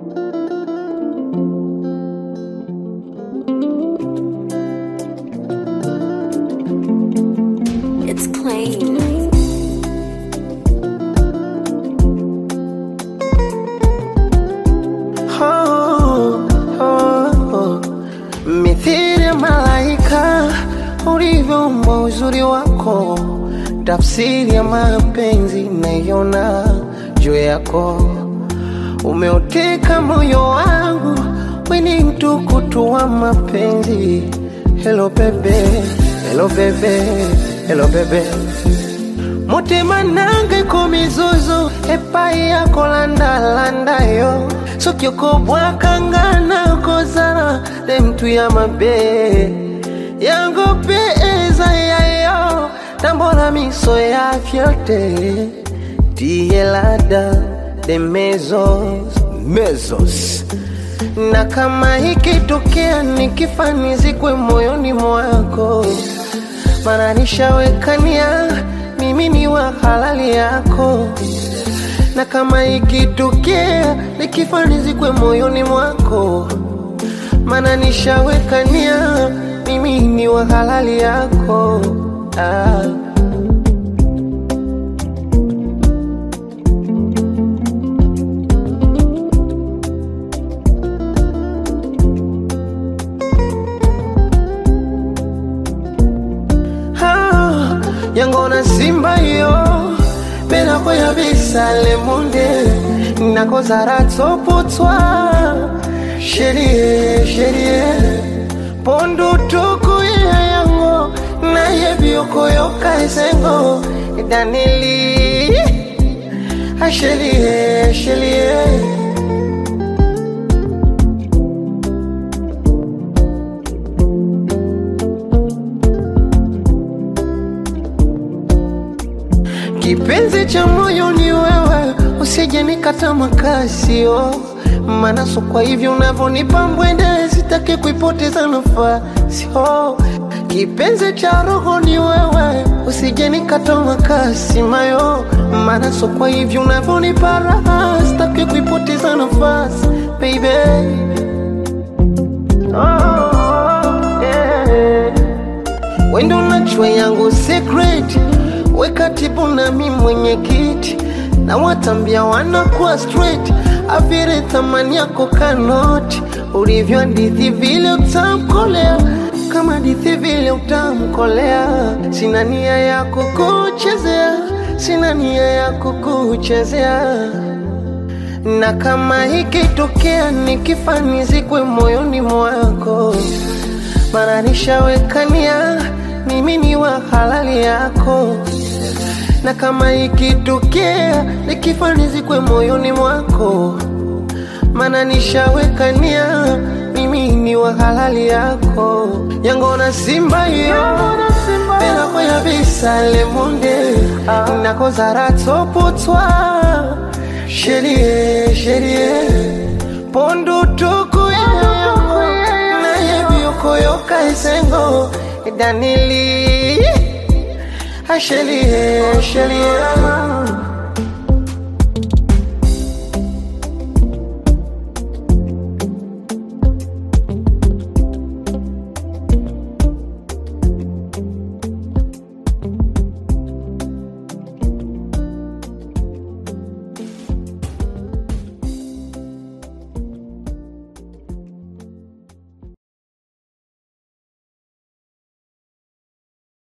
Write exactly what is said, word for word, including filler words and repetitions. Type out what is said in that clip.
It's plain. Oh, oh, oh. Mithili ya malaika ulivyoumba uzuri wako, tafsiri ya mapenzi naiona juu yako. Umeuteka moyo wangu, wewe ni mtukutu wa mapenzi. Hello baby, hello baby, hello baby. Mutima nange kumizuzu, epai yako landa landa yo. Sokyoko bwakangana kozara, de mtu ya mabe. Yango peeza yayo, tambora miso ya fiote. Tielada de mezos, mezos. Na kama ikitokea nikifanizi kwe moyoni mwako, maana nishawekania mimi ni wa halali yako. Na kama ikitokea nikifanizi kwe moyoni mwako, maana nishawekania mimi ni wa halali yako. Ah. Yangona simba yo, bena koya bisale munde. Nako zaratso potwa, sherie, sherie. Pondo tuku ya yango, na yebio koyoka esengo. Danili, a sherie, sherie. Kipenzi cha moyo ni wewe, usije nikata makasi oh. Maana so kwa hivyo unavyonipa mbwende, sitaki kuipoteza nafasi oh. Kipenzi cha roho ni wewe, usije nikata makasi mayo. Maana so kwa hivyo unavyonipa raha, sitaki kuipoteza nafasi baby. Oh, yeah. Wendo unajua yangu secret, weka tibu na mi mwenye kiti, na watambia wanakuwa straight. Avire thamani yako kanoti, ulivyo hadithi vile utamkolea. Kama hadithi vile utamkolea, sina nia ya kukuchezea, sina nia ya kukuchezea. Na kama ikitokea nikifanizi kwe moyoni mwako, maana nishawekania mimi ni wa halali yako. Na kama ikitokea nikifanizi kwe moyoni mwako, maana nishawekania mimi ni wa halali yako. Yangona simba yo, bena koya bisale munde. Nako zaratso potwa, sherie, sherie. Pondo tuku ya yango, na yebio koyoka esengo. Danili, a shelie, shelie.